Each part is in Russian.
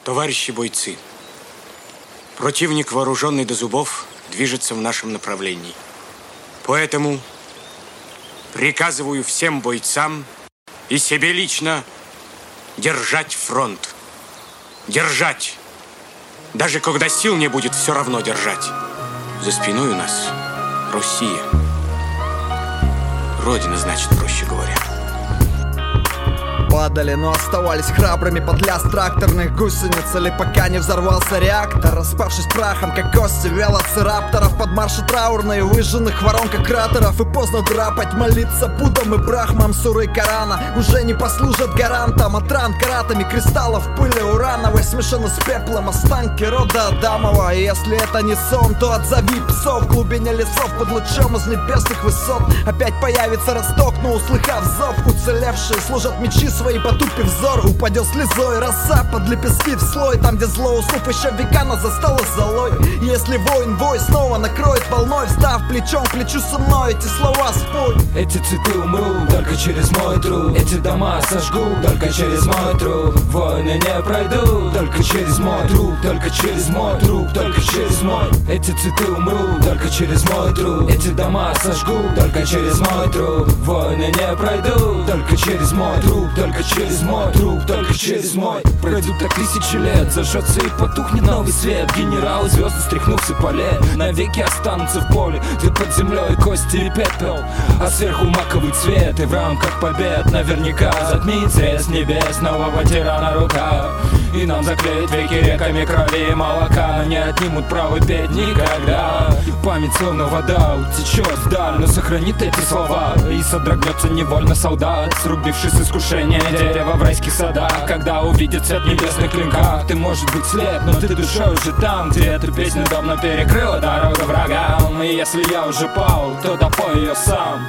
Товарищи бойцы, противник, вооруженный до зубов, движется в нашем направлении. Поэтому приказываю всем бойцам и себе лично держать фронт. Держать. Даже когда сил не будет, все равно держать. За спиной у нас Россия. Родина, значит, проще говоря. Падали, но оставались храбрыми под лязг тракторных гусениц, или пока не взорвался реактор, распавшись прахом, как кости велоцирапторов. Под марши траурные, выжженных в воронках кратеров. И поздно драпать, молиться Буддам и Брахмам. Суры Корана уже не послужат гарантом от ран каратами кристаллов пыли урановой, смешаны с пеплом останки рода Адамова. И если это не сон, то отзови псов. В глубине лесов под лучом из небесных высот опять появится росток, но услыхав зов, уцелевшие сложат мечи свои, потупив взор. Упадет слезой роса под лепестки в слой, там, где зло, уснув еще века, нас застало золой. И если воин бой снова накроет волной, встав плечом к плечу со мной, эти слова спой. Эти цветы умрут только через мой труд, эти дома сожгу только через мой труд. Войны не пройдут только через мой труд, только через мой труд, только через мой. Эти цветы умрут только через мой труд, эти дома сожгу только через мой труд. Войны не пройдут только через мой труд, только через мой труд, только через мой. Пройдут так тысячи лет, зажжется и потухнет новый свет. Генералы звезды, стряхнув с эполет, навеки останутся в поле, где под землей кости и пепел, а сверху маковый цвет. И в рамках побед наверняка затмит срез небес нового тирана рука. И нам заклеить веки реками крови и молока, но не отнимут право петь никогда. И память словно вода утечет вдаль, но сохранит эти слова. И содрогнется невольно солдат, срубившись с искушения дерева в райских садах. Когда увидит свет небесных клинках, ты может быть слеп, но ты душой уже там, где эту песню давно перекрыла дорога врагам. И если я уже пал, то допой ее сам,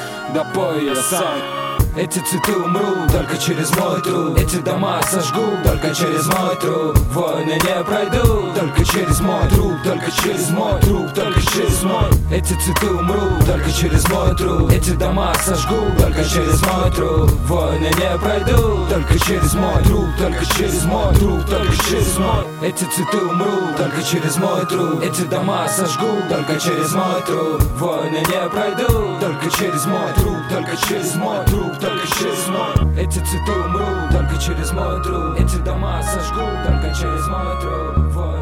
допой ее сам. Эти цветы умрут только через мой труд, эти дома сожгу только через мой труд. Войны не пройдут только через мой труд, только через мой труд, только через мой. Эти цветы умрут только через мой труд, эти дома сожгу только через мой труд. Войны не пройдут только через мой труд, только через мой труд, только через мой. Эти цветы умрут только через мой труд, эти дома сожгу только через мой труд. Войны не пройдут только через мой труд, только через мой труд, только через мой. Эти цветы умрут только через мой труд, эти дома сожгу только через мой труд.